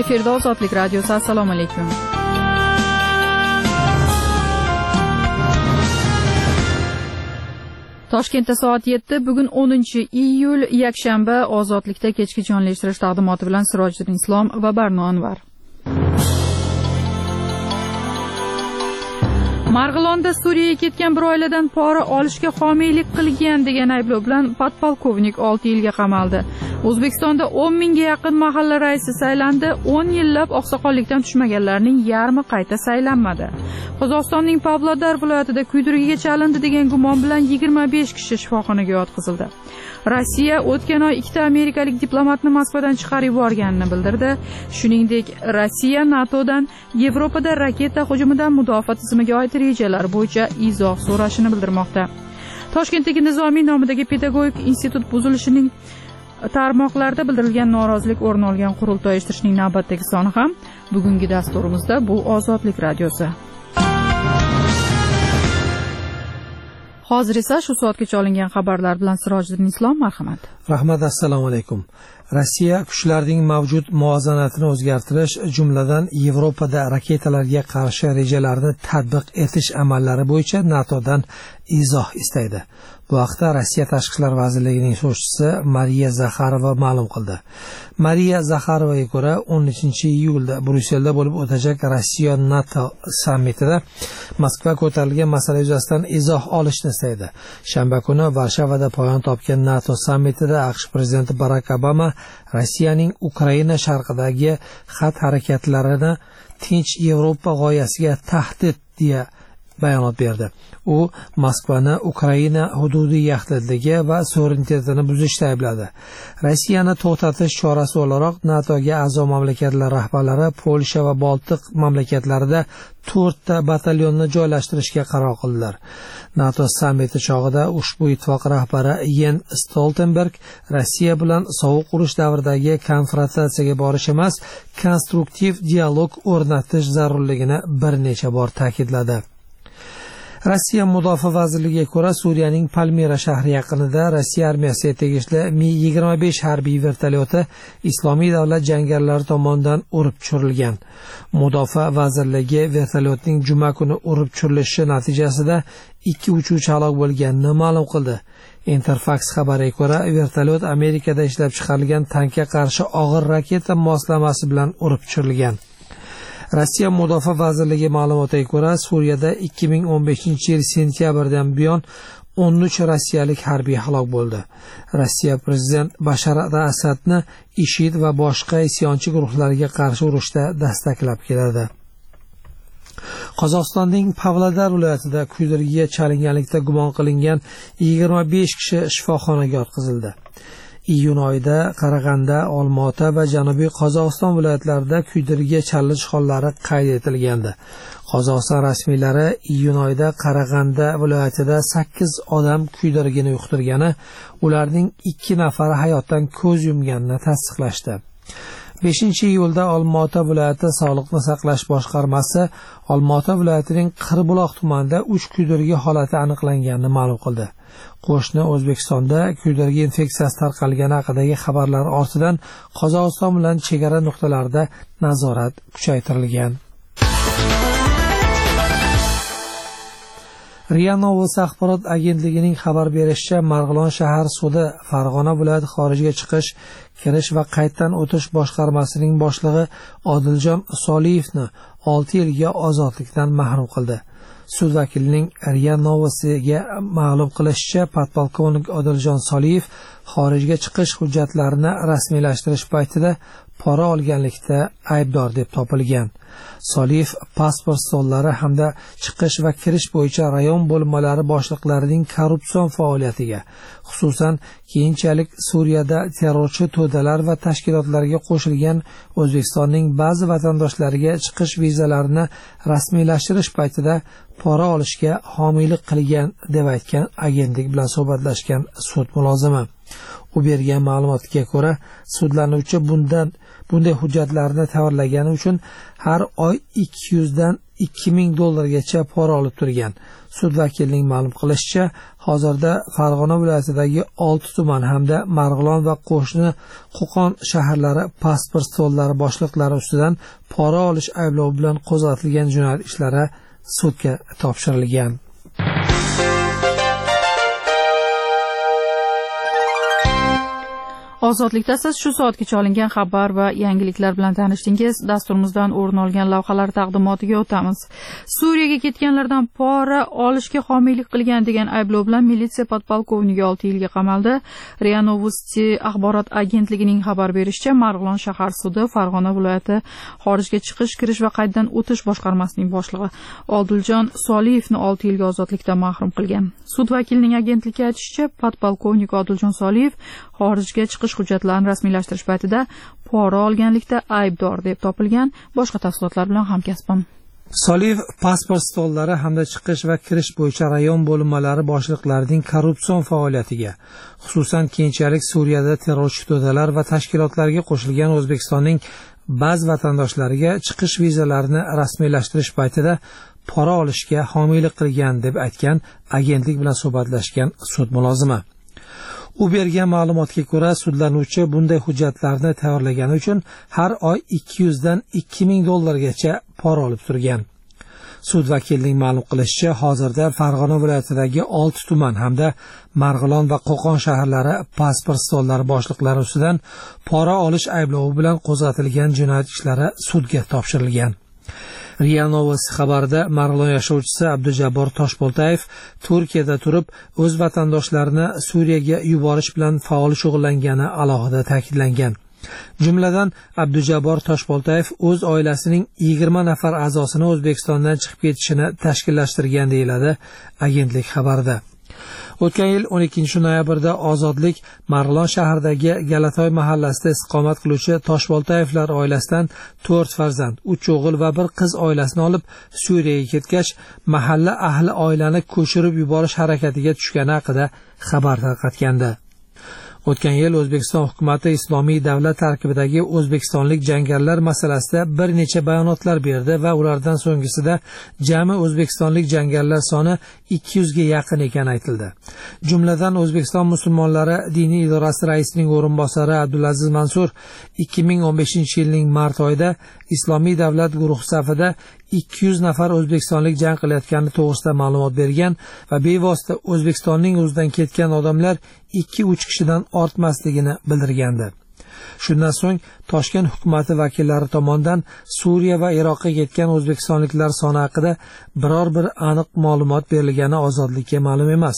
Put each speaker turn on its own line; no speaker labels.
Efirda Ozodlik radiosi. Assalomu alaykum. Toshkentda soat 7, bugun 10-iyul, yakshanba. Ozodlikda kechki jonli eshittirish taqdimoti bilan Sirojiddin Islom va Barno Anvar. Marg'ilonda Suriyaga ketgan bir oiladan pora olishga homiylik qilgan degan ayblov bilan podpolkovnik 6 yilga qamaldi. O'zbekistonda 10 mingga yaqin mahalla raisi saylandi. 10 yillab oqsoqollikdan tushmaganlarning yarmi qayta saylanmadi. Qozog'istonning Pavlodar viloyatida kuydirigiga chalindi degan gumon bilan 25 kishi shifoxonaga yotqizildi. Rossiya o'tgan oy 2 amerikalik diplomatni Moskvadan chiqarib yuborganini bildirdi. Shuningdek, Rossiya NATOdan Yevropada raketa hujumidan mudofaa tizimiga oid rejalar bo'yicha izoh so'rashini bildirmoqda. Toshkentdagi Nizomiy nomidagi pedagogik institut buzilishining tarmoqlarda bildirilgan norozilik o'rin olgan qurultoy eshittirishning navbatdagi soni ham bugungi dasturimizda bu Ozodlik radiosi. Hozir esa shu soatgacha olingan xabarlar bilan Sirojiddin Islom, marhamat.
Rahmat, assalomu alaykum. Rossiya kuchlarining mavjud muvozanatini o'zgartirish, jumladan Yevropada raketalarga qarshi rejalarni tatbiq etish amallari bo'yicha NATOdan izoh istaydi. Bu haqda Rossiya Tashqi ishlar vazirligining so'zchisi Mariya Zakharova ma'lum qildi. Mariya Zakharovaga ko'ra, 13-iyulda Bryusselda bo'lib o'tajak Rossiya NATO sammitida Moskva ko'tarilgan masala yuzasidan izoh olishni istaydi. Shanba kuni Varshavada poyon topgan NATO sammitida AQSh prezidenti Barak Obama Rossiyaning Ukraina sharqidagi xatti-harakatlarini tinch Yevropa g'oyasiga tahdid deya bayonot berdi. U Moskvani Ukraina hududiy yaxlitligi va suverenitetini buzishda aybladi. Rossiyani to'xtatish chorasi o'laroq NATOga a'zo mamlakatlar rahbarlari Polsha va Boltiq mamlakatlarida 4 ta batalyonni joylashtirishga qaror qildilar. NATO sammiti chog'ida ushbu ittifoq rahbari Jens Stoltenberg Rossiya bilan sovuq urush davridagi konfrontatsiyaga borish emas, konstruktiv dialog o'rnatish zarurligini bir necha bor ta'kidladi. Rossiya Mudofaa vazirligiga ko'ra, Suriyaning Palmira shahri yaqinida Rossiya armiyasiga tegishli Mi-25 harbiy vertolyoti Islomiy davlat jangarilar tomonidan urib tushirilgan. Mudofaa vazirligi vertolyotning juma kuni urib tushirilishi natijasida 2 uchuvchi halok bo'lganini ma'lum qildi. Interfax xabariga ko'ra, vertolyot Amerikada ishlab chiqarilgan tankga qarshi og'ir raketa moslamasi bilan urib tushirilgan. Rossiya Mudofaa vazirligi ma'lumotiga ko'ra, Suriyada 2015-yil sentyabrdan buyon 13 rossiyalik harbiy halok bo'ldi. Rossiya prezident Bashar al-Asadni IShID va boshqa isyonchi guruhlarga qarshi urushda dastaklab keladi. Qozog'istonning Pavlodar viloyatida kuydirigiga chalinganlikda gumon qilingan 25 kishi shifoxonaga yotqizildi. Iyun oyida Qarag'anda, Olmaota va Janubiy Qozog'iston viloyatlarida kuydirigiga chalinish hollari qayd etilgandi. Qozog'iston rasmiylari iyun oyida Qarag'anda viloyatida 8 odam kuydirigini yuqtirgani, ularning 2 nafari hayotdan ko'z yumganini tasdiqlashdi. 5-iyulda Olmaota viloyati Sog'liqni saqlash boshqarmasi Olmaota viloyatining Qirbuloq tumanida 3 kuydirigi holati aniqlanganini ma'lum qildi. Qo'shni O'zbekistonda kuydirigi infeksiyasi tarqalgani haqidagi xabarlar ortidan Qozog'iston bilan chegara nuqtalarida nazorat kuchaytirilgan. RIA Novosti axborot agentligining xabar berishicha, Marg'ilon shahar sudi Farg'ona viloyati xorijga chiqish, kirish va qaytdan o'tish boshqarmasining boshlig'i Odiljon Soliyevni 6 yilga ozodlikdan mahrum qildi. Sud vakilining RIA Novostiga ma'lum qilishicha, podpolkovnik Odiljon Soliyev xorijga chiqish hujjatlarini rasmiylashtirish paytida pora olganlikda aybdor deb topilgan. Soliyev pasport stollari hamda chiqish va kirish bo'yicha rayon bo'linmalari boshliqlarining korrupsion faoliyatiga, xususan keyinchalik Suriyada terrorchi to'dalar va tashkilotlarga qo'shilgan O'zbekistonning ba'zi vatandoshlariga chiqish vizalarini rasmiylashtirish paytida pora olishga homiylik qilgan deb aytgan agentlik bilan suhbatlashgan sud mulozimi. U bergan ma'lumotga ko'ra, sudlanuvchi bunday hujjatlarni tayyorlagani uchun har oy $200 dan $2000 pora olib turgan. Sud vakilining ma'lum qilishicha, hozirda Farg'ona viloyatidagi 6 tuman hamda Marg'ilon va qo'shni Qo'qon shaharlari pasport stollari boshliqlari ustidan pora olish ayblovi bilan qo'zg'atilgan jinoyat ishlari sudga topshirilgan.
Ozodlikda siz shu soatgacha olingan xabar va yangiliklar bilan tanishdingiz. Dasturimizdan o'rin olgan lavhalar taqdimotiga o'tamiz. Suriyaga ketganlardan pora olishga homiylik qilgan degan ayblov bilan militsiya podpolkovnigi 6 yilga qamaldi. RIA Novosti axborot agentligining xabar berishicha, Marg'ilon shahar sudi Farg'ona viloyati xorijga chiqish, kirish va qaytadan o'tish boshqarmasining boshlig'i Odiljon Soliyevni 6 yilga ozodlikdan mahrum qilgan. Sud vakilining agentlikka aytishicha, podpolkovnik Odiljon Soliyev xorijga chiqish hujjatlarini rasmiylashtirish paytida pora olganlikda aybdor deb topilgan. Boshqa tafsilotlar bilan hamkasbim.
Soliyev pasport stollari hamda chiqish va kirish bo'yicha rayon bo'linmalari boshliqlarining korrupsion faoliyatiga, xususan keyinchalik Suriyada terrorchi to'dalar va tashkilotlarga qo'shilgan O'zbekistonning ba'zi vatandoshlariga chiqish vizalarini rasmiylashtirish paytida pora olishga homiylik qilgan deb aytgan agentlik bilan suhbatlashgan sud mulozimi. U bergan ma'lumotga ko'ra, sudlanuvchi bunday hujjatlarni tayyorlagani uchun har oy 200 dan 2000 dollargacha pora olib turgan. Sud vakilining ma'lum qilishicha, hozirda Farg'ona viloyatidagi 6 tuman hamda Marg'ilon va Qo'qon shaharlari pasport stollari boshliqlari ustidan pora olish ayblovi bilan qo'zg'atilgan jinoyat ishlari sudga topshirilgan. RIA Novosti xabarida Marg'ilon yashovchisi Abdujabbor Toshboltayev Turkiyada turib o'z vatandoshlarini Suriyaga yuborish bilan faol shug'ullangani alohida ta'kidlangan. Jumladan Abdujabbor Toshboltayev o'z oilasining 20 nafar a'zosini O'zbekistondan chiqib ketishini tashkillashtirgan deyiladi agentlik xabarida. O'tgan yil 12 noyabrda Ozodlik Marg'ilon shahridagi Galatoy mahallasida istiqomat qiluvchi Toshboltayevlar oilasidan 4 farzand, 3 o'g'il va 1 qiz oilasini olib Suriyaga ketgach, mahalla ahli oilani ko'chirib yuborish harakatiga tushgani haqida xabar tarqatgandi. O'tgan yil O'zbekiston hukumati Islomiy davlat tarkibidagi o'zbekistonlik jangarilar masalasida bir necha bayonotlar berdi va ulardan so'nggisida jami o'zbekistonlik jangarilar soni 200 ga yaqin ekani aytildi. Jumladan O'zbekiston musulmonlari diniy idorasi raisining o'rinbosari Abdulaziz Mansur 2015-yilning mart oyida Islomiy davlat guruhi safida 200 nafar o'zbekistonlik jang qilayotgani to'g'risida ma'lumot bergan va bevosita O'zbekistonning o'zidan ketgan odamlar 2-3 kishidan ortmasligini bildirgandi. Shundan so'ng Toshkent hukumati vakillari tomonidan Suriya va Iroqqa ketgan o'zbekistonliklar soni haqida biror bir aniq ma'lumot berilgani Ozodlikka ma'lum emas.